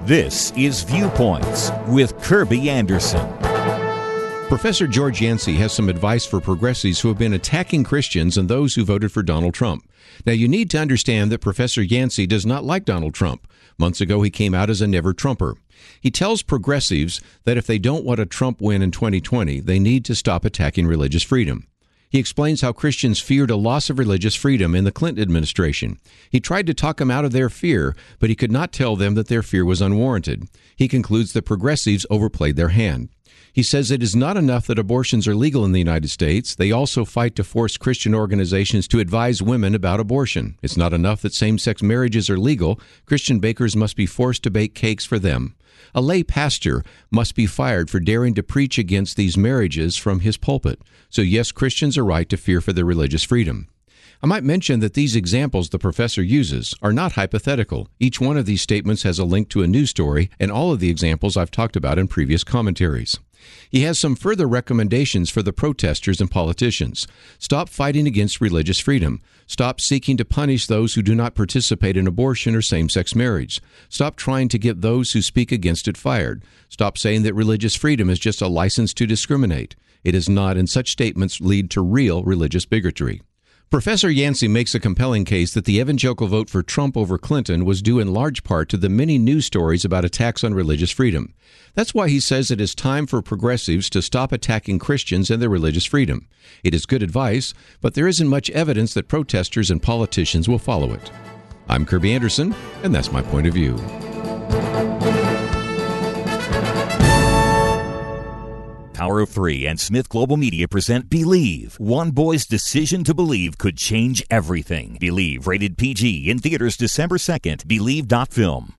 This is Viewpoints with Kirby Anderson. Professor George Yancey has some advice for progressives who have been attacking Christians and those who voted for Donald Trump. Now, you need to understand that Professor Yancey does not like Donald Trump. Months ago, he came out as a never-Trumper. He tells progressives that if they don't want a Trump win in 2020, they need to stop attacking religious freedom. He explains how Christians feared a loss of religious freedom in the Clinton administration. He tried to talk them out of their fear, but he could not tell them that their fear was unwarranted. He concludes that progressives overplayed their hand. He says it is not enough that abortions are legal in the United States. They also fight to force Christian organizations to advise women about abortion. It's not enough that same-sex marriages are legal. Christian bakers must be forced to bake cakes for them. A lay pastor must be fired for daring to preach against these marriages from his pulpit. So yes, Christians are right to fear for their religious freedom. I might mention that these examples the professor uses are not hypothetical. Each one of these statements has a link to a news story, and all of the examples I've talked about in previous commentaries. He has some further recommendations for the protesters and politicians. Stop fighting against religious freedom. Stop seeking to punish those who do not participate in abortion or same-sex marriage. Stop trying to get those who speak against it fired. Stop saying that religious freedom is just a license to discriminate. It is not, and such statements lead to real religious bigotry. Professor Yancey makes a compelling case that the evangelical vote for Trump over Clinton was due in large part to the many news stories about attacks on religious freedom. That's why he says it is time for progressives to stop attacking Christians and their religious freedom. It is good advice, but there isn't much evidence that protesters and politicians will follow it. I'm Kirby Anderson, and that's my point of view. Power of Three and Smith Global Media present Believe. One boy's decision to believe could change everything. Believe, rated PG, in theaters December 2nd. Believe.film.